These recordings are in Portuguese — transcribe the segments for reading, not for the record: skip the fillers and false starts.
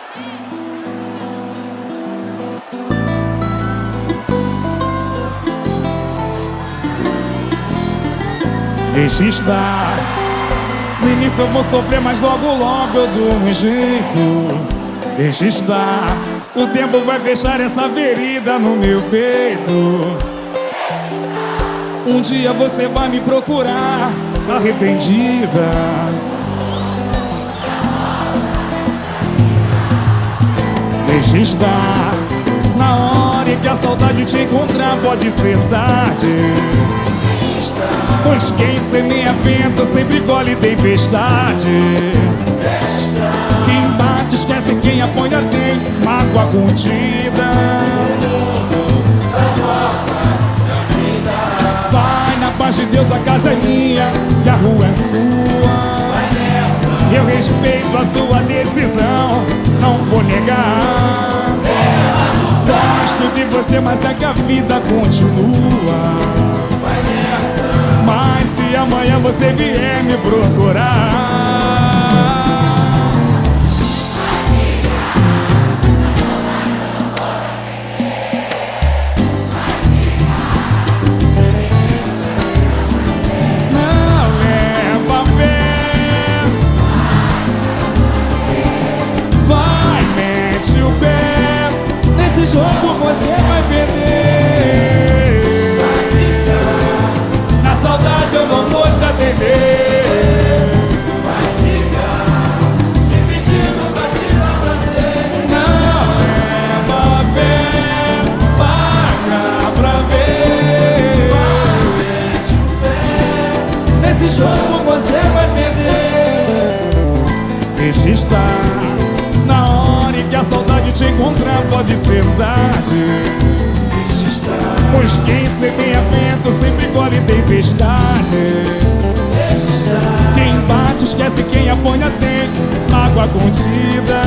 Deixa estar. No início eu vou sofrer, mas logo eu dou um jeito. Deixa estar. O tempo vai fechar essa ferida no meu peito. Um dia você vai me procurar arrependida. Deixa estar. Na hora em que a saudade te encontrar pode ser tarde. Pois quem semeia vento sempre colhe tempestade. Quem bate esquece, quem apoia tem mágoa contida. Vai na paz de Deus, a casa é minha e a rua é sua. Eu respeito a sua decisão, não vou negar. Gosto de você, mas é que a vida continua. Mas se amanhã você vier me procurar, não leva fé. Vai, mete o pé. Nesse jogo você vai perder. Eu não vou te atender. Vai ficar me pedindo pra tirar prazer. Não leva fé, paga pra ver. Vai, mete o pé. Nesse jogo você vai perder. Deixa estar. Na hora em que a saudade te encontrar pode ser tarde. Pois quem semeia vento sempre colhe tempestade. Quem bate esquece, quem apanha tem água contida.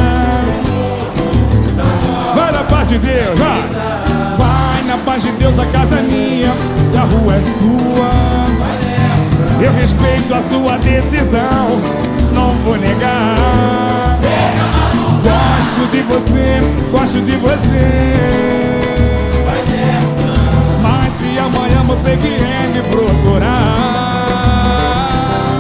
Vai na paz de Deus, vai. Vai na paz de Deus, a casa é minha e a rua é sua. Eu respeito a sua decisão, não vou negar. Gosto de você, gosto de você. Se amanhã você vier me procurar,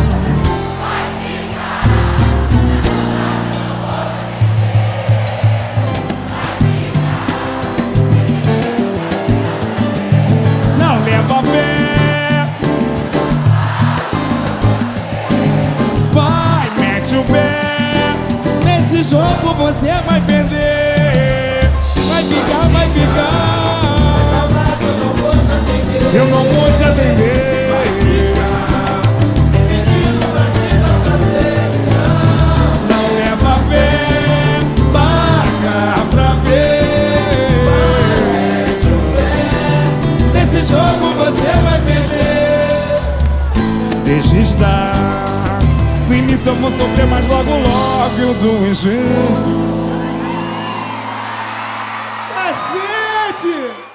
não leva fé. Vai, mete o pé. Nesse jogo você vai perder. Vai ficar, vai ficar. Eu não vou te atender. Vai ficar pedindo pra tirar prazer. Não leva fé, paga pra ver. Vai, mete o pé. Nesse jogo você vai perder. Deixa estar. No início eu vou sofrer, mas logo eu dou um jeito. Cacete!